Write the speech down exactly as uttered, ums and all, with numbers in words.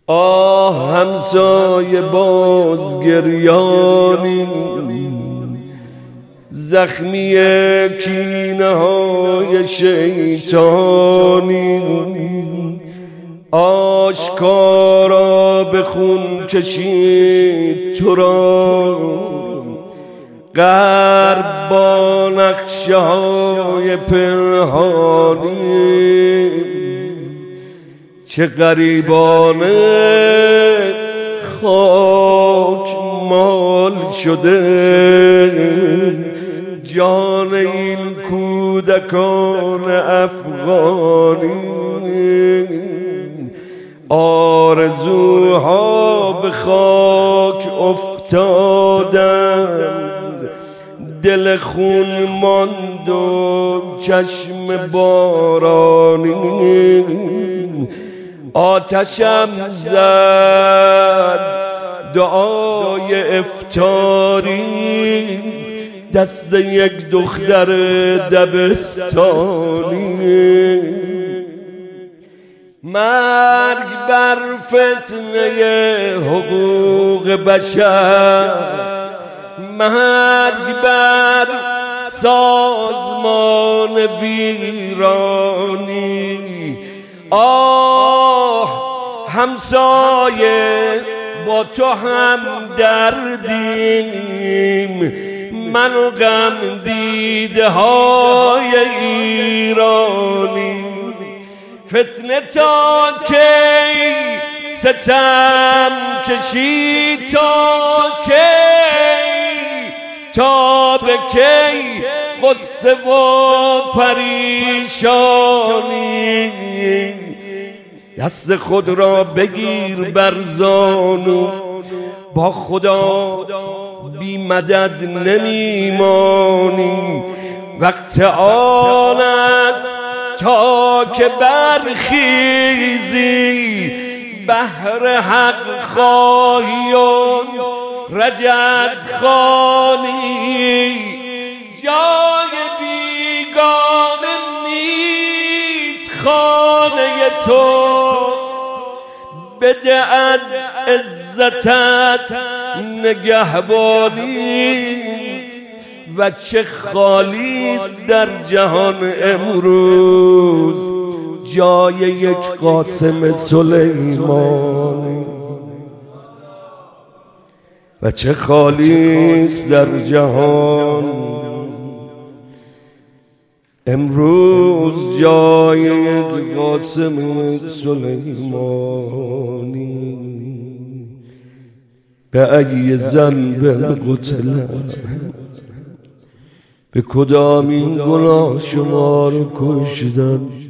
آه همسایه بازگریانی، زخمی کینه های شیطانی، آشکارا به خون کشید تو را غرب با نقشه های پنهانی. چه غریبانه خاک مال شده جان این کودکان افغانی. آرزوها به خاک افتادند، دل خون ماند و چشم بارانی. آتشم زد دعای افطاری، دست یک دختر دبستانی. مرگ بر فتنه حقوق بشر، مرگ بر سازمان ویرانی. آه همسایه با تو هم دردیم، من و غم دیده های ایرانی. فتنه تا کی ستم کشی، تا کی تا به کی غصه و پریشانی. دست خود را بگیر بر زانو، با خدا بی مدد نمیمانی. وقت آن است تا که برخیزی، بهر حق خواهی و رجز خوانی. جای بیگانه نیست خانه تو، بده از عزتت نگهبانی. و چه خالیست در جهان امروز جای یک قاسم سلیمانی. و چه خالیست در جهان امروز جای یک قاسم سلیمانی. به ای ذنب قتلت، به کدامین گناه شما رو کشتن؟